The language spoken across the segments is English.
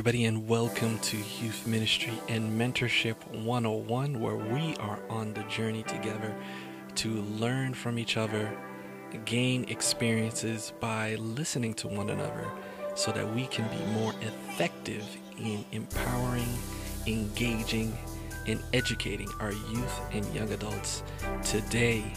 everybody, and welcome to Youth Ministry and Mentorship 101, where we are on the journey together to learn from each other, gain experiences by listening to one another, so that we can be more effective in empowering, engaging, and educating our youth and young adults today.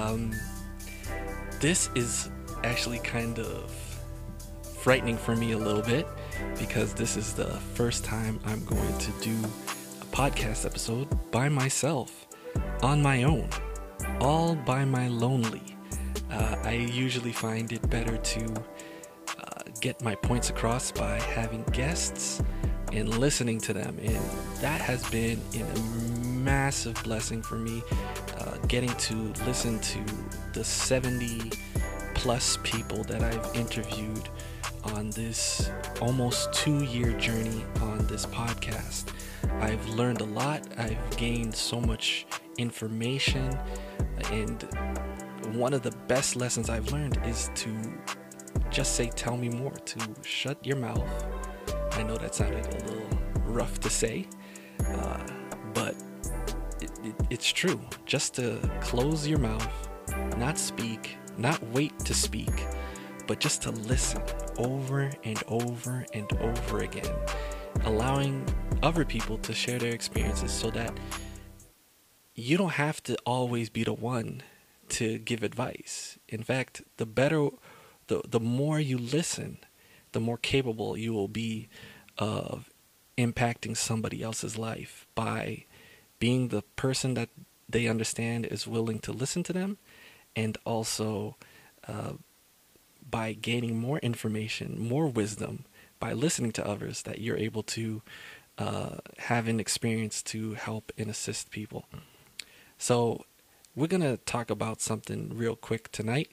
This is actually kind of frightening for me a little bit because this is the first time I'm going to do a podcast episode by myself, on my own, all by my lonely. I usually find it better to get my points across by having guests and listening to them, and that has been a massive blessing for me, getting to listen to the 70 plus people that I've interviewed on this almost 2-year journey on this podcast. I've learned a lot. I've gained so much information, and one of the best lessons I've learned is to just say, tell me more, to shut your mouth. I know that sounded a little rough to say, but it's true. Just to close your mouth, not speak, not wait to speak, but just to listen over and over and over again, allowing other people to share their experiences so that you don't have to always be the one to give advice. In fact, the more you listen, the more capable you will be of impacting somebody else's life by being the person that they understand is willing to listen to them, and also by gaining more information, more wisdom, by listening to others, that you're able to have an experience to help and assist people. So we're going to talk about something real quick tonight.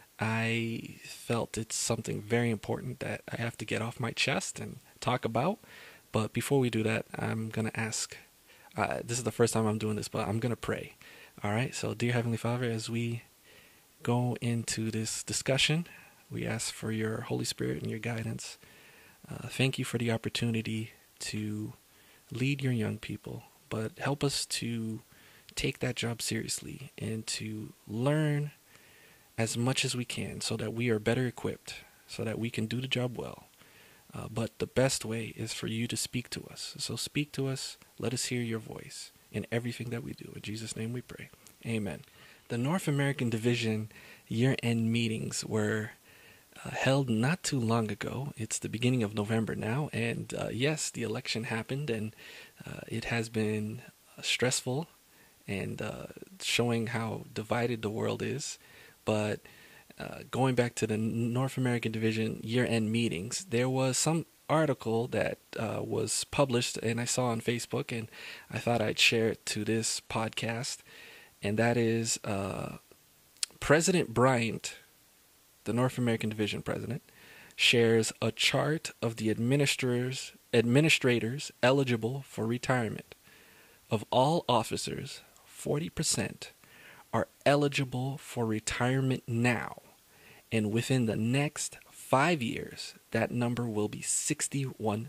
I felt it's something very important that I have to get off my chest and talk about. But before we do that, I'm going to ask, this is the first time I'm doing this, but I'm going to pray. All right. So dear Heavenly Father, as we go into this discussion, we ask for your Holy Spirit and your guidance. Thank you for the opportunity to lead your young people, but help us to take that job seriously and to learn as much as we can so that we are better equipped, so that we can do the job well. But the best way is for you to speak to us. So speak to us. Let us hear your voice in everything that we do. In Jesus' name we pray. Amen. The North American Division year-end meetings were held not too long ago. It's the beginning of November now, and yes, the election happened, and it has been stressful and showing how divided the world is. But going back to the North American Division year-end meetings, there was some article that was published, and I saw on Facebook, and I thought I'd share it to this podcast, and that is President Bryant, the North American Division president, shares a chart of the administrators eligible for retirement. Of all officers, 40% are eligible for retirement now, and within the next 5 years, that number will be 61%.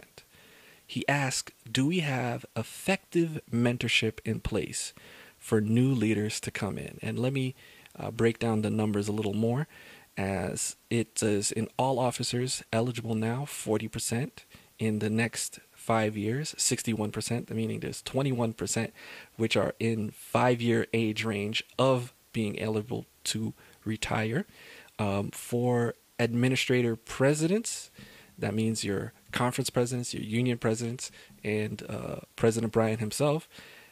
He asked, do we have effective mentorship in place for new leaders to come in? And let me break down the numbers a little more. As it says, in all officers eligible now, 40%. In the next 5 years, 61%, meaning there's 21% which are in 5-year age range of being eligible to retire. For administrator presidents, that means your conference presidents, your union presidents, and President Bryant himself,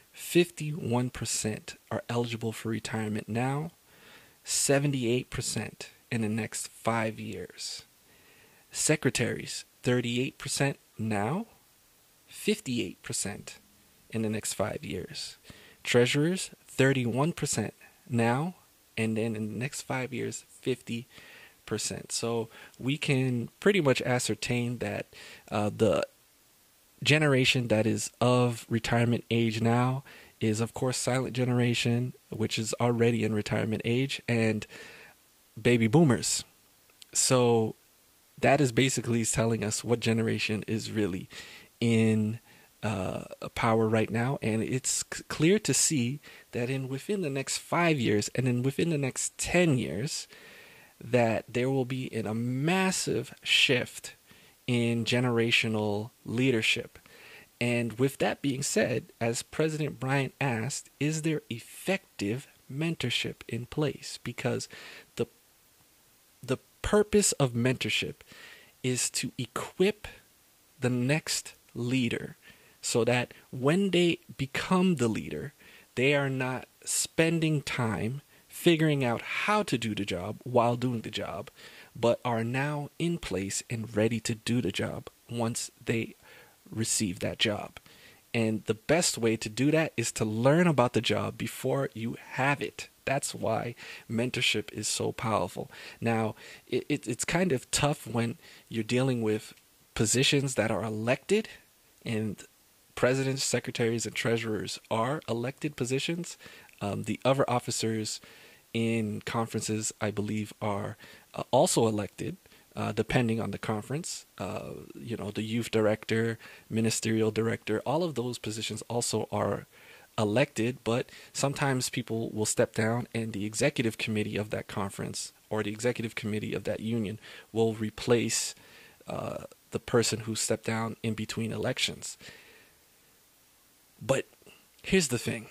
51% are eligible for retirement now, 78% in the next 5 years. Secretaries, 38% now, 58% in the next 5 years. Treasurers, 31% now, and then in the next 5 years, 50%. So we can pretty much ascertain that the generation that is of retirement age now is, of course, silent generation, which is already in retirement age, and baby boomers. So that is basically telling us what generation is really in power right now. And it's clear to see that within the next 5 years and then within the next 10 years, that there will be a massive shift in generational leadership. And with that being said, as President Bryant asked, is there effective mentorship in place? Because the the purpose of mentorship is to equip the next leader so that when they become the leader, they are not spending time figuring out how to do the job while doing the job, but are now in place and ready to do the job once they receive that job. And the best way to do that is to learn about the job before you have it. That's why mentorship is so powerful. Now, it's kind of tough when you're dealing with positions that are elected, and presidents, secretaries, and treasurers are elected positions. The other officers in conferences, I believe, are also elected. Depending on the conference, the youth director, ministerial director, all of those positions also are elected, but sometimes people will step down and the executive committee of that conference or the executive committee of that union will replace the person who stepped down in between elections. But here's the thing.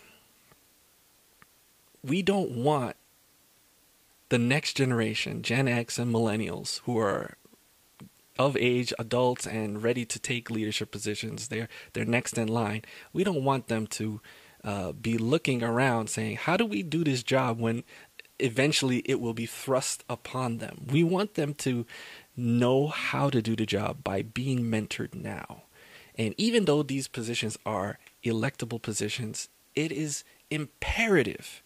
We don't want the next generation, Gen X and millennials, who are of age, adults, and ready to take leadership positions, they're next in line. We don't want them to be looking around saying, how do we do this job, when eventually it will be thrust upon them. We want them to know how to do the job by being mentored now. And even though these positions are electable positions, it is imperative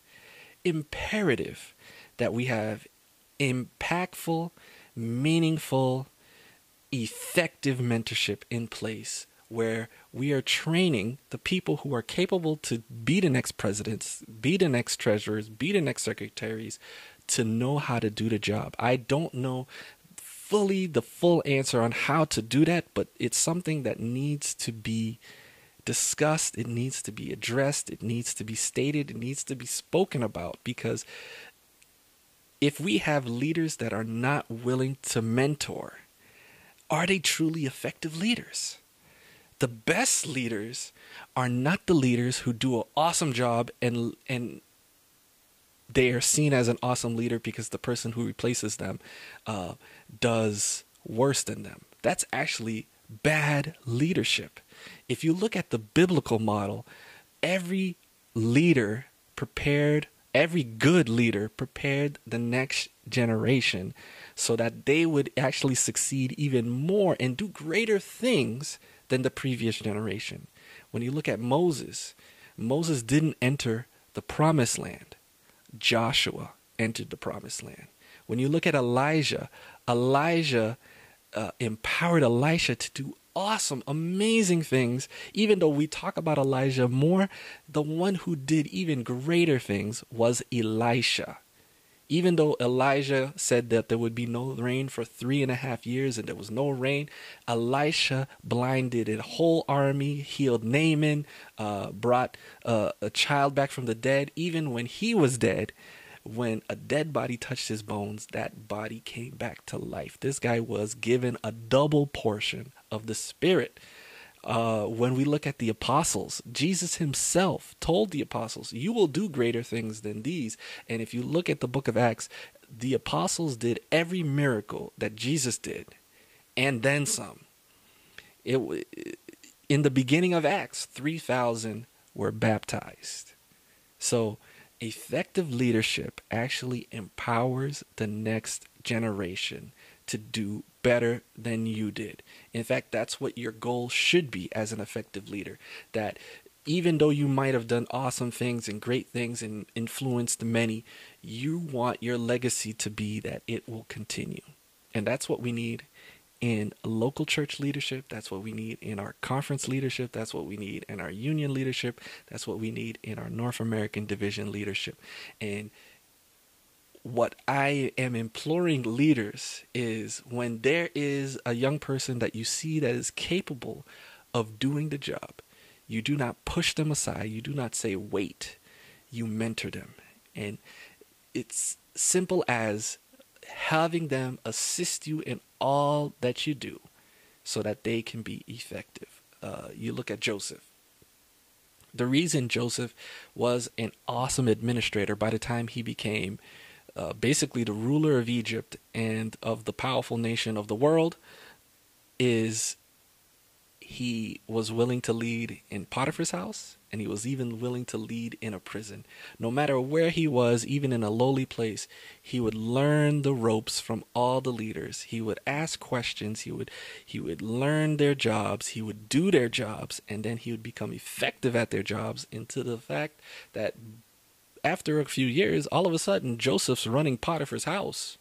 that we have impactful, meaningful, effective mentorship in place where we are training the people who are capable to be the next presidents, be the next treasurers, be the next secretaries, to know how to do the job. I don't know the full answer on how to do that, but it's something that needs to be discussed. It needs to be addressed. It needs to be stated. It needs to be spoken about, because if we have leaders that are not willing to mentor, are they truly effective leaders? The best leaders are not the leaders who do an awesome job and they are seen as an awesome leader because the person who replaces them does worse than them. That's actually bad leadership. If you look at the biblical model, every good leader prepared the next generation so that they would actually succeed even more and do greater things than the previous generation. When you look at Moses didn't enter the promised land. Joshua entered the promised land. When you look at Elijah empowered Elisha to do awesome, amazing things. Even though we talk about Elijah more, the one who did even greater things was Elisha. Even though Elijah said that there would be no rain for 3.5 years and there was no rain, Elisha blinded a whole army, healed Naaman, brought a child back from the dead. Even when he was dead, when a dead body touched his bones, that body came back to life. This guy was given a double portion of the Spirit. When we look at the apostles, Jesus himself told the apostles, you will do greater things than these. And if you look at the book of Acts, the apostles did every miracle that Jesus did, and then some. In the beginning of Acts, 3,000 were baptized. So effective leadership actually empowers the next generation to do better than you did. In fact, that's what your goal should be as an effective leader. That even though you might have done awesome things and great things and influenced many, you want your legacy to be that it will continue. And that's what we need in local church leadership. That's what we need in our conference leadership. That's what we need in our union leadership. That's what we need in our North American division leadership. And what I am imploring leaders is, when there is a young person that you see that is capable of doing the job, you do not push them aside. You do not say, wait. You mentor them. And it's simple as having them assist you in all that you do so that they can be effective. You look at Joseph. The reason Joseph was an awesome administrator by the time he became basically the ruler of Egypt and of the powerful nation of the world is he was willing to lead in Potiphar's house, and he was even willing to lead in a prison. No matter where he was, even in a lowly place, he would learn the ropes from all the leaders. He would ask questions. He would learn their jobs. He would do their jobs, and then he would become effective at their jobs, into the fact that after a few years, all of a sudden, Joseph's running Potiphar's house.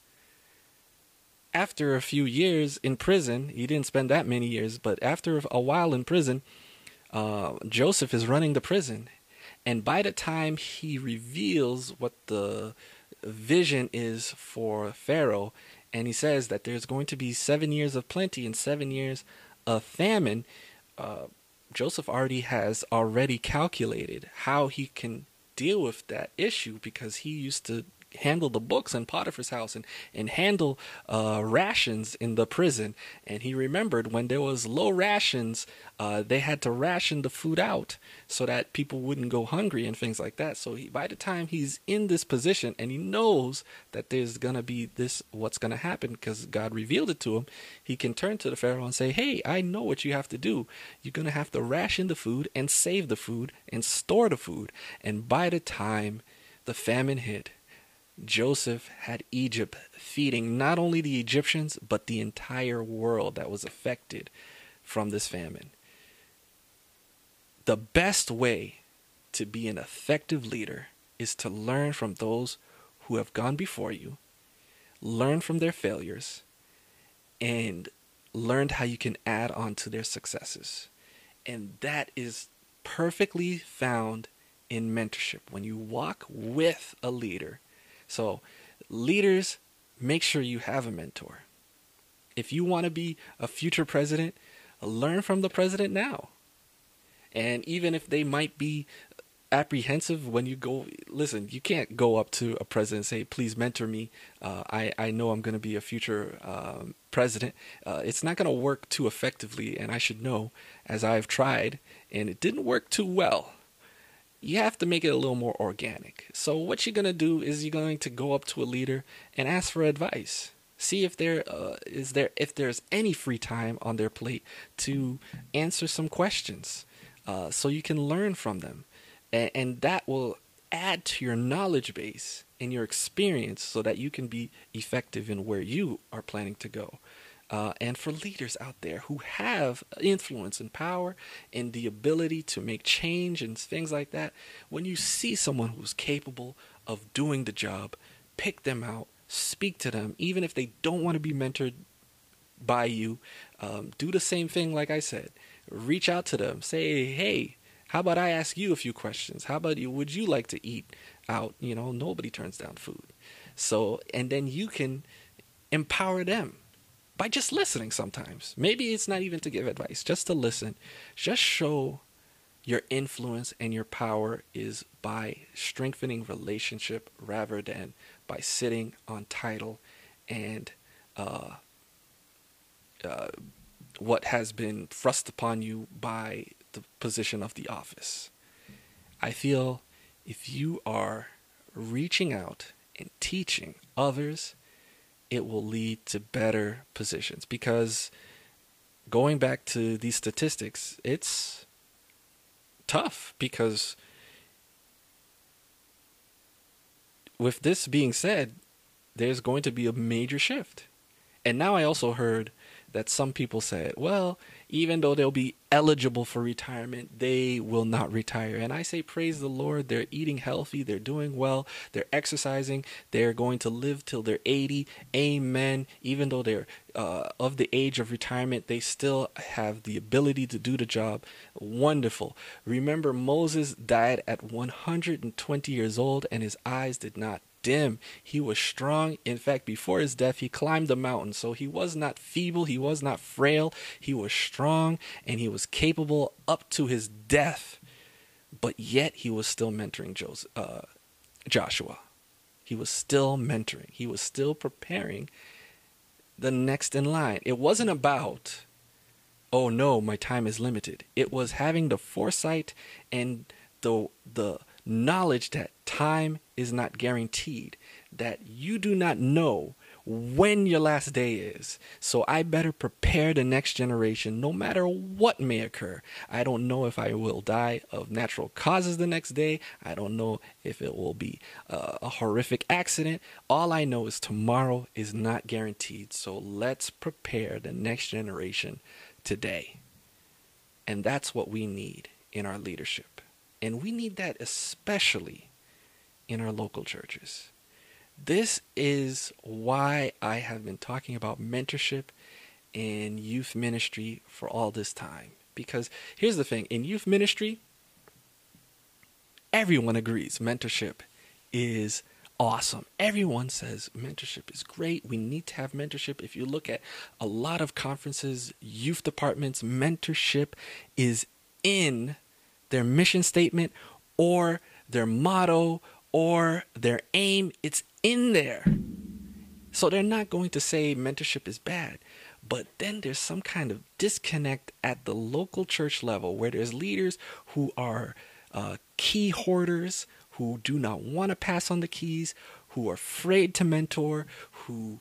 After a few years in prison, he didn't spend that many years, but after a while in prison, Joseph is running the prison. And by the time he reveals what the vision is for Pharaoh, and he says that there's going to be 7 years of plenty and 7 years of famine, Joseph has already calculated how he can deal with that issue, because he used to handle the books in Potiphar's house and handle rations in the prison. And he remembered when there was low rations, they had to ration the food out so that people wouldn't go hungry and things like that. So by the time he's in this position and he knows that there's going to be what's going to happen because God revealed it to him, he can turn to the Pharaoh and say, hey, I know what you have to do. You're going to have to ration the food and save the food and store the food. And by the time the famine hit, Joseph had Egypt feeding not only the Egyptians, but the entire world that was affected from this famine. The best way to be an effective leader is to learn from those who have gone before you, learn from their failures, and learn how you can add on to their successes. And that is perfectly found in mentorship. When you walk with a leader, so leaders, make sure you have a mentor. If you want to be a future president, learn from the president now. And even if they might be apprehensive when you go, listen, you can't go up to a president and say, please mentor me. I know I'm going to be a future president. It's not going to work too effectively. And I should know, as I've tried, and it didn't work too well. You have to make it a little more organic. So what you're going to do is you're going to go up to a leader and ask for advice. See if if there's any free time on their plate to answer some questions, so you can learn from them. And that will add to your knowledge base and your experience so that you can be effective in where you are planning to go. And for leaders out there who have influence and power and the ability to make change and things like that, when you see someone who's capable of doing the job, pick them out, speak to them, even if they don't want to be mentored by you. Do the same thing like I said. Reach out to them. Say, hey, how about I ask you a few questions? How about would you like to eat out? Nobody turns down food. So, and then you can empower them by just listening sometimes. Maybe it's not even to give advice, just to listen. Just show your influence and your power is by strengthening relationship rather than by sitting on title and what has been thrust upon you by the position of the office. I feel if you are reaching out and teaching others, it will lead to better positions. Because going back to these statistics, it's tough, because with this being said, there's going to be a major shift. And now I also heard that some people said, well, even though they'll be eligible for retirement, they will not retire. And I say, praise the Lord, they're eating healthy, they're doing well, they're exercising, they're going to live till they're 80. Amen. Even though they're of the age of retirement, they still have the ability to do the job. Wonderful. Remember, Moses died at 120 years old and his eyes did not dim. He was strong. In fact, before his death, he climbed the mountain. So he was not feeble. He was not frail. He was strong and he was capable up to his death. But yet he was still mentoring Joshua. He was still mentoring. He was still preparing the next in line. It wasn't about, oh no, my time is limited. It was having the foresight and the knowledge that time is not guaranteed, that you do not know when your last day is. So I better prepare the next generation no matter what may occur. I don't know if I will die of natural causes the next day. I don't know if it will be a horrific accident. All I know is tomorrow is not guaranteed. So let's prepare the next generation today. And that's what we need in our leadership. And we need that especially in our local churches. This is why I have been talking about mentorship in youth ministry for all this time. Because here's the thing, in youth ministry, everyone agrees mentorship is awesome. Everyone says mentorship is great. We need to have mentorship. If you look at a lot of conferences, youth departments, mentorship is in their mission statement or their motto or their aim. It's in there. So they're not going to say mentorship is bad. But then there's some kind of disconnect at the local church level where there's leaders who are key hoarders, who do not want to pass on the keys, who are afraid to mentor, who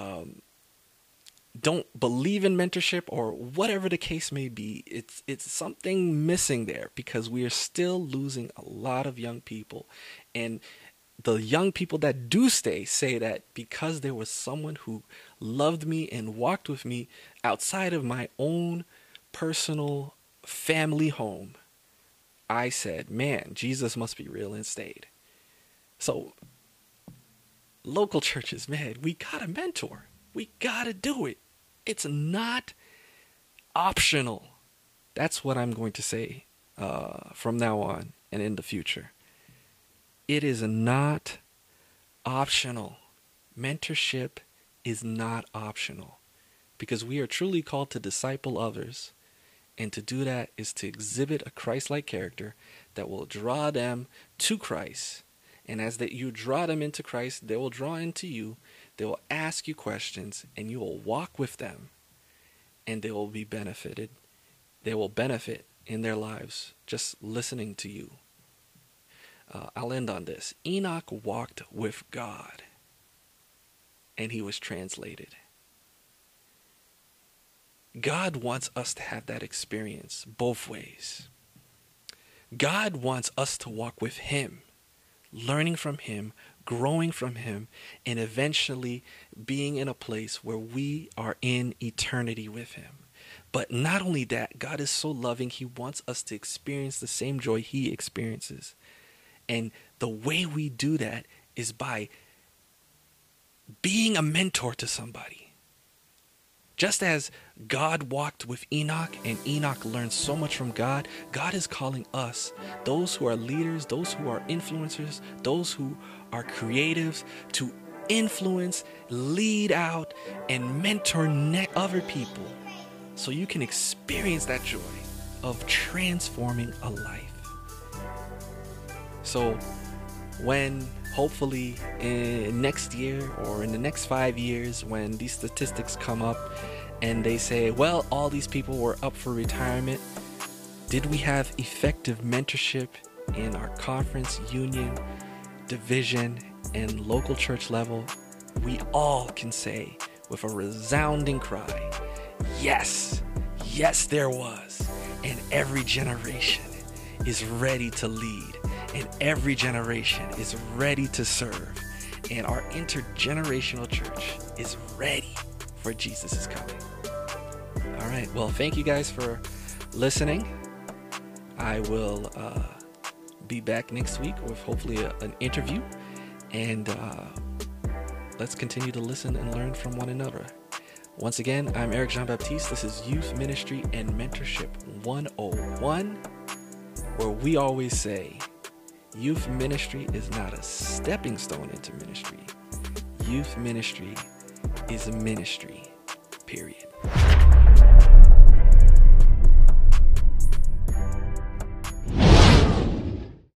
don't believe in mentorship, or whatever the case may be. It's something missing there because we are still losing a lot of young people. And the young people that do stay say that because there was someone who loved me and walked with me outside of my own personal family home, I said, man, Jesus must be real and stayed. So local churches, man, we gotta mentor. We gotta do it. It's not optional. That's what I'm going to say from now on and in the future. It is not optional. Mentorship is not optional because we are truly called to disciple others. And to do that is to exhibit a Christ-like character that will draw them to Christ. And as that you draw them into Christ, they will draw into you. They will ask you questions and you will walk with them. And they will be benefited. They will benefit in their lives just listening to you. I'll end on this. Enoch walked with God and he was translated. God wants us to have that experience both ways. God wants us to walk with him, learning from him, growing from him, and eventually being in a place where we are in eternity with him. But not only that, God is so loving, he wants us to experience the same joy he experiences. And the way we do that is by being a mentor to somebody. Just as God walked with Enoch and Enoch learned so much from God, God is calling us, those who are leaders, those who are influencers, those who are creatives, to influence, lead out, and mentor other people so you can experience that joy of transforming a life. So when hopefully in next year or in the next 5 years, when these statistics come up and they say, well, all these people were up for retirement, did we have effective mentorship in our conference, union, division, and local church level? We all can say with a resounding cry, yes, yes, there was. And every generation is ready to lead. And every generation is ready to serve. And our intergenerational church is ready for Jesus' coming. All right. Well, thank you guys for listening. I will be back next week with hopefully an interview. And let's continue to listen and learn from one another. Once again, I'm Eric Jean-Baptiste. This is Youth Ministry and Mentorship 101, where we always say, Youth ministry is not a stepping stone into ministry. Youth ministry is a ministry, period.